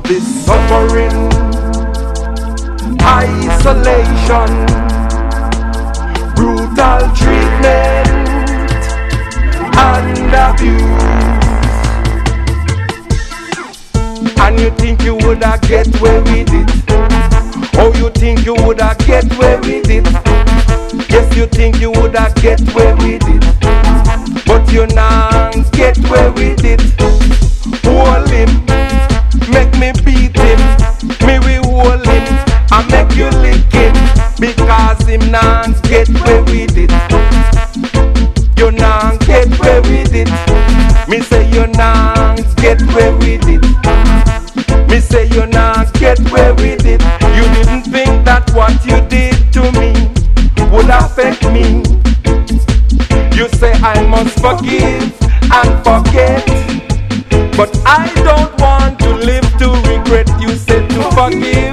this suffering, isolation, brutal treatment and abuse. And you think you woulda get away with it? Oh, you think you woulda get away with it? Yes, you think you woulda get away with it, but you nah get away with it. Hold him, make me beat him, me we hold him, I make you lick him, because him nah get away with it. You nah get away with it. Me say you nah get away with it. Me say you nah get away with it. You didn't think that what you did to me would affect me. You say I must forgive and forget, but I don't want to live to regret. You said to forgive